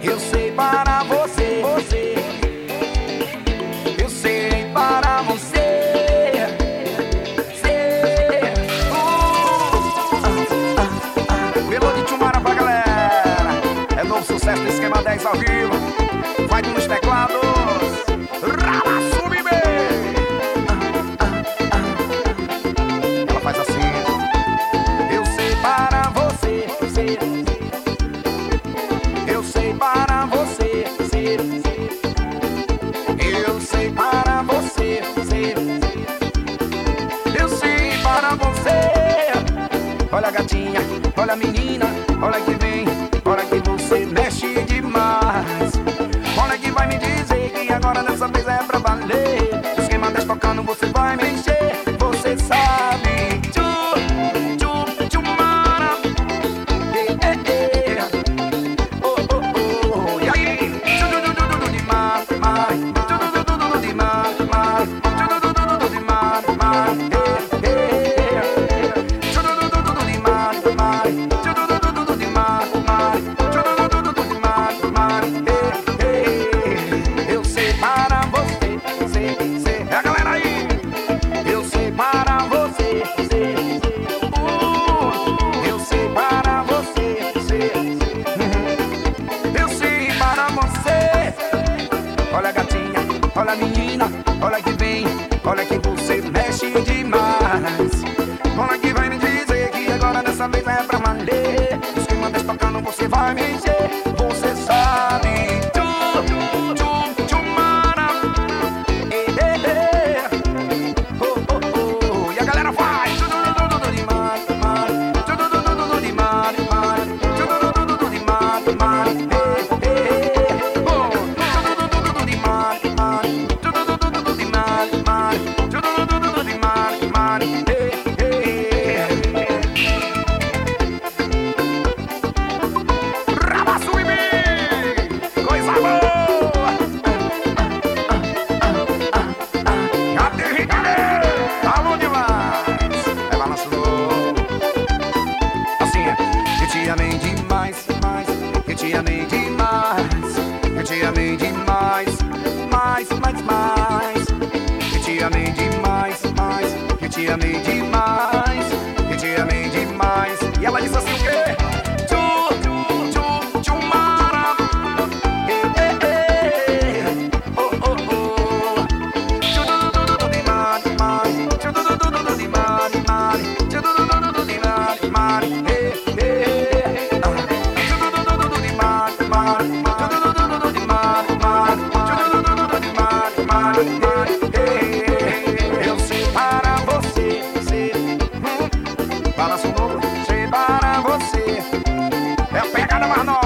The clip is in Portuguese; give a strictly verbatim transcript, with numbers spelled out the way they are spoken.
Eu sei para você, você. Eu sei para você. Ser. Uh, ah, ah, ah. Melody Chumara pra galera. É novo sucesso do Esquema dez ao vivo. Vai nos teclados. Rala, sube bem. Ela faz assim. Eu sei para você, você. Eu sei para você, você. Eu sei para você, você. Eu sei para você. Olha a gatinha, olha a menina, olha que vem, olha que você mexe demais. Olha que vai me dizer que agora dessa vez é pra valer. O Esquema dez tocando, você vai mexer, você sabe. Tchu, tchu, tchumara. Eh, eh, eh. Oh, oh, oh. E aí? Tchu, tchu, tchu, tchu, tchu, demais, mais. Tchu, tchu, tchu, tchu, tchu, demais, mais. Tchu, tchu, tchu, tchu, tchu, demais, mais. Eh, eh. Tchu, tchu, tchu, tchu, tchu, demais, mais. Tchu, tchu, tchu, tchu, tchu, demais, mais. Tchu, tchu, tchu, tchu, tchu, demais, mais. Eh, eh. Eu sei para você, sei, sei. É a galera aí. Eu sei para você, sei, sei. Uh, eu sei para você, sei. Eu sei para você. Olha a gatinha, olha a menina, olha que vem, olha que você mexe demais. Olha que vai me dizer que agora dessa vez é pra valer. O Esquema dez tocando, você vai mexer, você sabe. Tchu, tchu, tchumara. Eh, eh, eh. Oh, oh, oh. E a galera vai. Tchu, tchu, tchu, tchu, tchu, demais, demais. Tchu, tchu, tchu, tchu, tchu, demais, demais. Tchu, tchu, tchu, tchu, tchu, demais, demais. Eh, eh, eh. Oh. Tchu, tchu, tchu, tchu, tchu, demais, demais. Tchu, tchu, tchu, tchu, tchu, demais, demais. Tchu, tchu, tchu, tchu, tchu, demais, demais. Eh, eh, eh. Raba, sube bem. Coisa boa. Cadê Ricardo? Tá bom demais. É balanço novo. Assim é. Eu te amei demais, mais. Eu te amei demais. Eu te amei demais. Mais, mais, mais. Eu te amei demais, mais. Eu te amei demais. Eu te amei demais. E ela disse assim o quê? Tchu, tchu, tchu, tchumara. Eh, eh, eh. Oh, oh, oh. Tchu, du, du, du, du, demais, demais. Tchu, du, du, du, du, du, demais, demais. Tchu, du, du, du, du, du, demais, demais. Eh, eh. Ah. Tchu, du, du, du, du, du, demais, demais. Tchu, du, du, du, du, du, demais, demais. Tchu, du, du, du, du, du, demais, demais. Eh, eh. Eu sei para você, sei. Hum. Balanço novo, sei para você. É a pegada mais nova.